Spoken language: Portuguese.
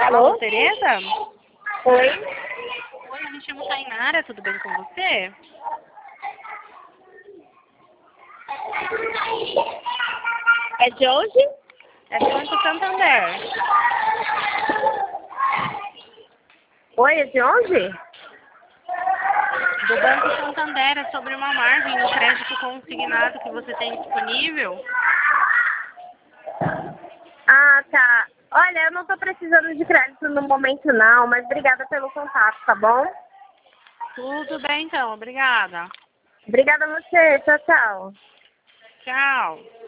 Alô? Alô, Tereza? Oi? Oi, eu me chamo Tainara, tudo bem com você? É de hoje? É do Banco Santander. Oi, é de onde? Do Banco Santander, é sobre uma margem no crédito consignado que você tem disponível. Ah, tá. Olha, eu não tô precisando de crédito no momento não, mas obrigada pelo contato, tá bom? Tudo bem então, obrigada. Obrigada a você. Tchau, tchau. Tchau.